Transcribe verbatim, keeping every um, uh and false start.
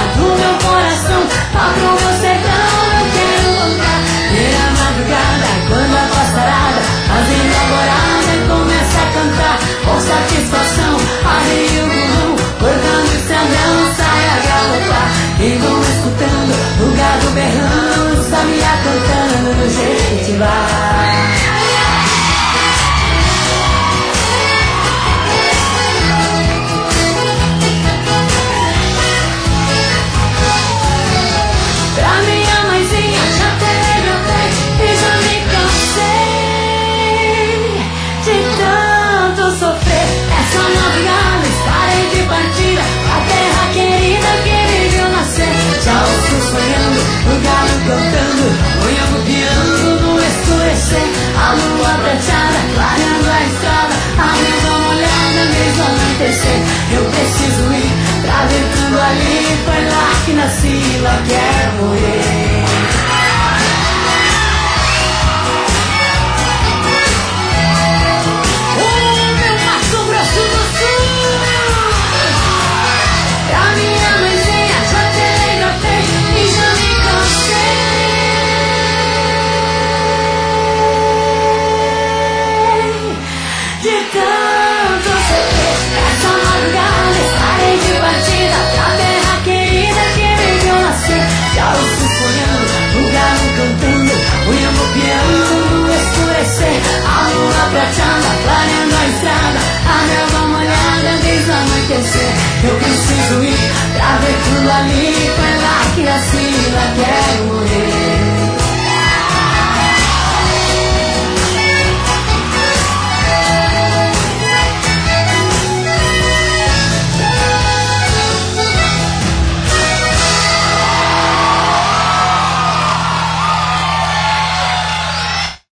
do meu coração. Lá pro meu sertão eu quero voltar. E a madrugada, quando a pastarada fazendo alvorada começa a cantar, com satisfação arreio o bumbum, cortando o estradão, sai a galopar. E vão escutando o gado berrando, o sabiá cantando no Jequitibá. Pra minha mãezinha já telegrafei e já me cansei de tanto sofrer. Essa madrugada estarei de partida a terra querida que me viu nascer. Já ouço sonhando, o galo cantando, sonhando piando no escurecer. A lua prateada clareando a estrada, a mesma molhada mesmo anoitecer. Eu preciso ir pra ver tudo ali, foi lá que nasci, lá quero morrer.